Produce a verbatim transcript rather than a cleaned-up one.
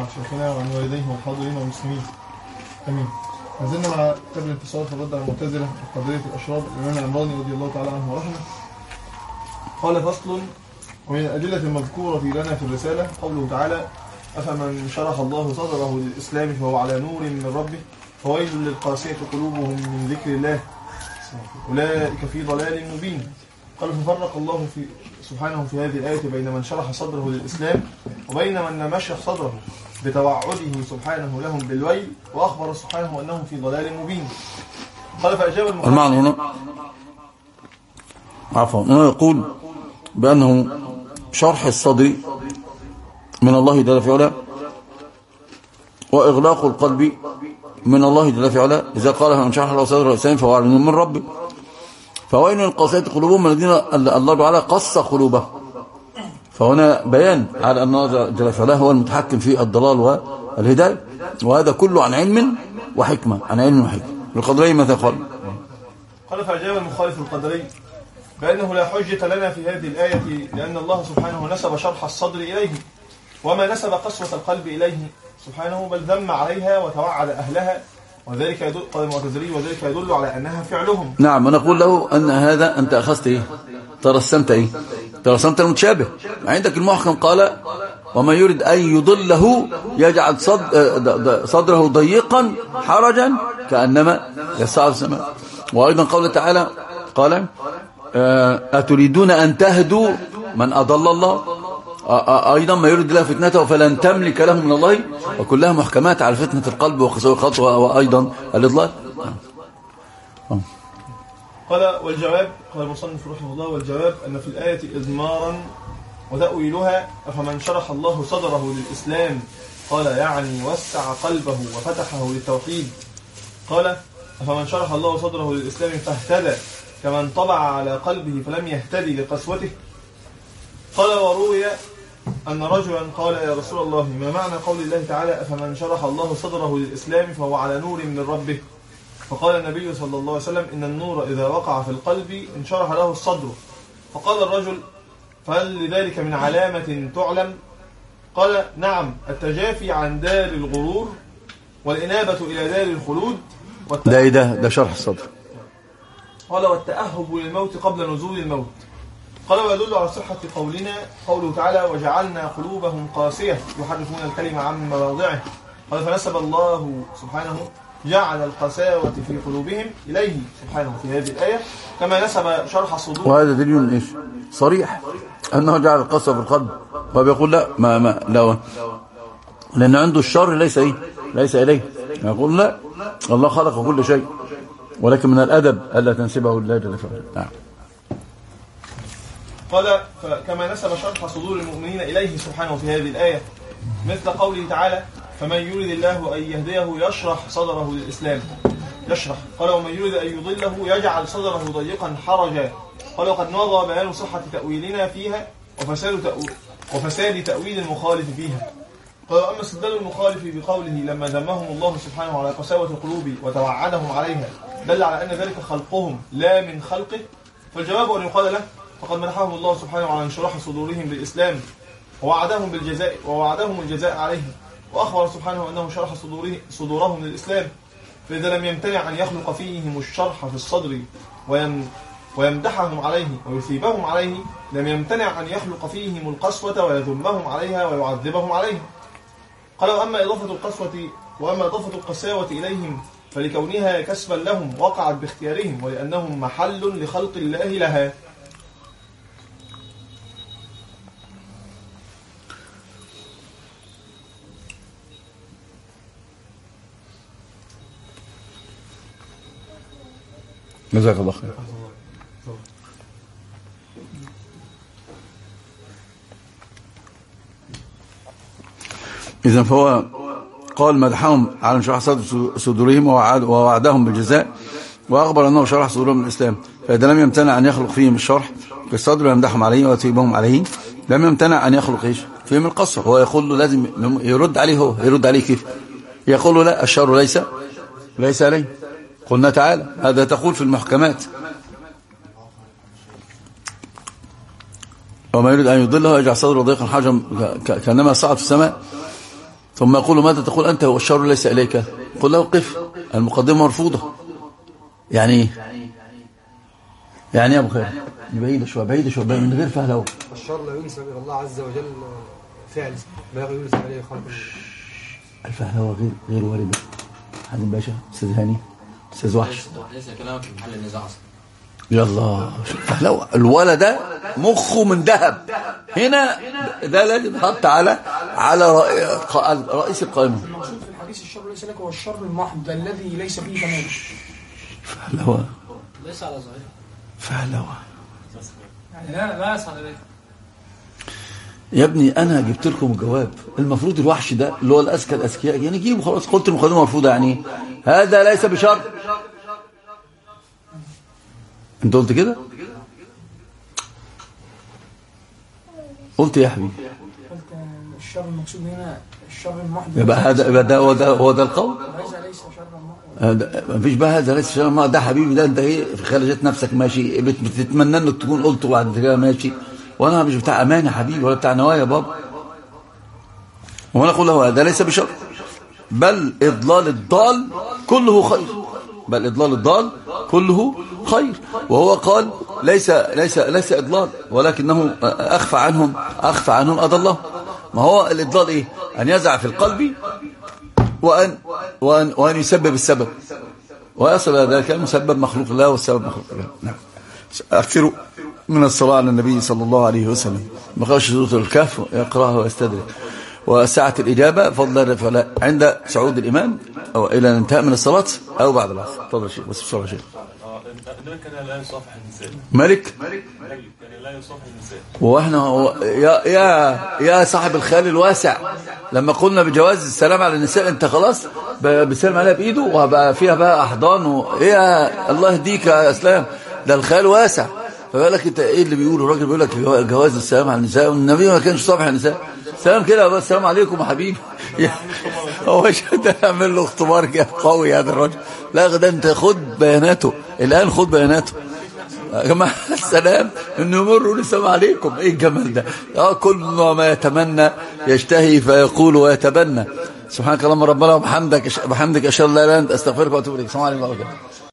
وعن شيخنا وعن والديه والحاضرين والمسلمين امين. ما زلنا مع كتاب الانتصار في الرد على المعتزله وقضيه الاشراف الامام العمراني رضي الله تعالى عنه ورحمه. قال فصل: ومن الادله المذكوره لنا في الرساله قوله تعالى: افمن شرح الله صدره للاسلام فهو على نور من ربه فويل للقاسيه قلوبهم من ذكر الله اولئك في ضلال مبين. قال ففرق الله في سبحانه في هذه الآية بين من شرح صدره للإسلام وبين من لم يشرح صدره بتوعده سبحانه لهم بالويل، وأخبر سبحانه أنهم في ضلال مبين. قال فأجاب المخالف المعنى هنا عفوا هنا يقول بأنه شرح الصدر من الله جل في علاه وإغلاق القلب من الله جل في علاه. إذا قال من شرح الله صدره للإسلام فهو على نور من ربه فوين القاسية قلوبهم الذين الله تعالى قص قلوبهم. فهنا بيان على أن الله جل وعلا هو المتحكم في الضلال والهداية، وهذا كله عن علم وحكمة، عن علم وحكمة. القدري ماذا قال؟ قال فأجاب المخالف القدري بأنه لا حجة لنا في هذه الآية، لأن الله سبحانه نسب شرح الصدر إليه وما نسب قسوة القلب إليه سبحانه، بل ذم عليها وتوعد أهلها، وذلك يدل قال المعتزلي وذلك يدل على أنها فعلهم. نعم، ونقول له أن هذا أنت أخذت إيه؟ ترسمت إيه؟ ترسمت المتشابه. عندك المحكم قال وما يريد أن يضله يجعل صدره ضيقا حرجا كأنما يصعد السماء. وأيضا قول تعالى قال أتريدون أن تهدوا من أضل الله، أيضا ما يريد الله فتنته فلن تملك له من الله، وكلها محكمات على فتنة القلب وقسوة الخط وأيضا الإضلال. قال والجواب قال المصنف رحمه الله: والجواب أن في الآية إضمارا وتأويلها أفمن شرح الله صدره للإسلام قال يعني وسع قلبه وفتحه للتوحيد. قال أفمن شرح الله صدره للإسلام فاهتدى كمن طبع على قلبه فلم يهتدي لقسوته. قال وروي أن رجلا قال يا رسول الله ما معنى قول الله تعالى أفمن شرح الله صدره للإسلام فهو على نور من ربه؟ فقال النبي صلى الله عليه وسلم إن النور إذا وقع في القلب انشرح له الصدر. فقال الرجل فهل لذلك من علامة تعلم؟ قال نعم، التجافي عن دار الغرور والإنابة إلى دار الخلود. ده إيه ده؟ ده شرح الصدر. قال والتأهب للموت قبل نزول الموت. قال ويدل على صحة قولنا قوله تعالى وجعلنا قلوبهم قاسية يحرفون الكلمة عن مواضعه. قال فنسب الله سبحانه جعل القساوة في قلوبهم إليه سبحانه في هذه الآية، كما نسب شرح صدور. وهذا دليل إيش؟ صريح أنه جعل القسوة في القلب، وبيقول لا ما ما لا لأن عنده الشر ليس إيه؟ ليس إليه. يقول لا، الله خلق كل شيء، ولكن من الأدب ألا تنسبه لله جل وعلا. نعم. قال كما نسب شرح صدور المؤمنين إليه سبحانه في هذه الآية، مثل قوله تعالى فمن يريد الله أن يهديه يشرح صدره للإسلام. يشرح. قال ومن يريد أن يضله يجعل صدره ضيقا حرجا. قال وقد مضى بيان صحة تأويلنا فيها وفساد تأويل, وفساد تأويل المخالف فيها. قال أما استدلال المخالف بقوله لما ذمهم الله سبحانه على قساوة القلوب وتوعدهم عليها دل على أن ذلك خلقهم لا من خلقه، فالجواب أن يقال له فقد منحهم الله سبحانه على انشراح صدورهم للإسلام ووعدهم بالجزاء ووعدهم الجزاء عليه، وأخبر سبحانه أنه شرح صدوره صدورهم للإسلام. فإذا لم يمتنع أن يخلق فيهم الشرح في الصدر ويم ويمدحهم عليه ويثيبهم عليه، لم يمتنع أن يخلق فيهم القسوة ويذمهم عليها ويعذبهم عليها. قال وأما إضافة القسوة وأما إضافة القساوة إليهم فلكونها كسبا لهم وقعت باختيارهم ولأنهم محل لخلق الله لها. جزاك الله خير. إذن فهو قال مدحهم على شرح صدورهم ووعدهم بالجزاء، وأخبر أنه شرح صدورهم الإسلام. فإذا لم يمتنع أن يخلق فيهم الشرح في الصدر ويمدحهم عليه ويثيبهم عليه، لم يمتنع أن يخلق إيش فيهم القصة. هو يقول له لازم يرد عليه، هو يرد عليه كيف؟ يقول له لا، الشر ليس ليس عليه. قلنا تعالى هذا تقول في المحكمات وما يريد أن يضله يجعل صدره ضيقا حرجا كأنما صعد في السماء. ثم يقول ماذا تقول أنت والشر ليس إليك؟ قل له قف، المقدمة مرفوضة. يعني يعني يا أبو خير بعيدة شوية بعيدة شوية من غير فهلوة. الشر لا ينسب إلى الله عز وجل فعل ما ينسب إليه خلق. الفهلوة غير غير واردة. حازم باشا، أستاذ هاني، أستاذ وحش، ليس كلامك في محل النزاع أصلا. يلا فهلوة. الولد ده مخه من ذهب. هنا ده لازم يحط على على رئيس القائمة. المقصود في الحديث الشر ليس لك هو الشر المحض الذي ليس فيه تمام. فهلوة ليس على ظاهره. فهلوة يعني لا لا يسعى ذلك. يا ابني انا جبت لكم الجواب. المفروض الوحش ده اللي هو الاذكى الاذكياء يعني جيبه خلاص. قلت المقدمه مرفوضه يعني هذا ليس بشرط. انت قلت كده؟ قلت يا حبيبي قلت الشر المقصود هنا الشر المحض. يبقى هذا يبقى ده هو ده هو ده القول. هذا ليس شر المحض. ما فيش بقى هذا ليس شر المحض. ده حبيبي ده انت ايه في خارجات نفسك ماشي بتتمنى انك تكون قلته بعد كده ماشي. وانا مش بتاع امانه حبيبي ولا بتاع نوايا بابا. وانا اقول له هذا ليس بشر بل اضلال الضال كله خير. بل اضلال الضال كله خير. وهو قال ليس ليس ليس اضلال ولكنه اخفى عنهم اخفى عنهم اضله. ما هو الاضلال ايه؟ ان يزع في القلب وان وان وان يسبب السبب ويصل الى ذلك المسبب مخلوق الله والسبب مخلوق الله. نعم. اكثروا من الصلاة على النبي صلى الله عليه وسلم. ما قالش سورة الكهف يقرأها ويستدرك. وساعة الإجابة فضل فلا عند صعود الإمام أو إلى الانتهاء من الصلاة أو بعد العصر. تفضل شيخ بس بسرعة شيخ. النبي كان لا يصافح النساء. ملك كان لا يصافح النساء. واحنا يا يا يا صاحب الخيال الواسع لما قلنا بجواز السلام على النساء انت خلاص بيسلم عليها بايده وبقى فيها بقى احضان وايه. الله يهديك يا اسلام ده الخيال واسع. فبالك انت ايه اللي بيقوله الراجل بيقول لك جواز السلام على النساء والنبي ما كانش صافح النساء. سلام كده بس السلام عليكم يا حبيبي. هو مش هتعمل له اختبار قوي هذا الراجل. لا ده انت خد بياناته الان خد بياناته يا جماعه السلام انه يمروا السلام عليكم. ايه الجمال ده؟ اه كل ما يتمنى يشتهي فيقول ويتبنى. سبحانك اللهم ربنا وبحمدك بحمدك اشهد ان لا اله الا انت استغفرك واتوب اليك. السلام عليكم ورحمه الله وبركاته.